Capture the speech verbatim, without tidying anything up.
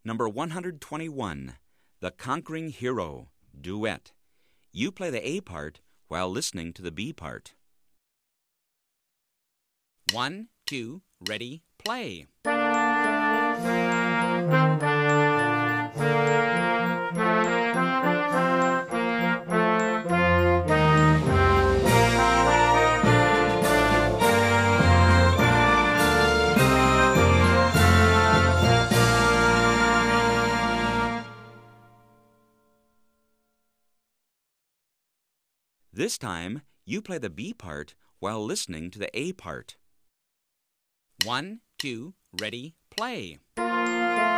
Number one hundred twenty-one, The Conquering Hero, Duet. You play the A part while listening to the B part. One, two, ready, play. This time, you play the B part while listening to the A part. One, two, ready, play.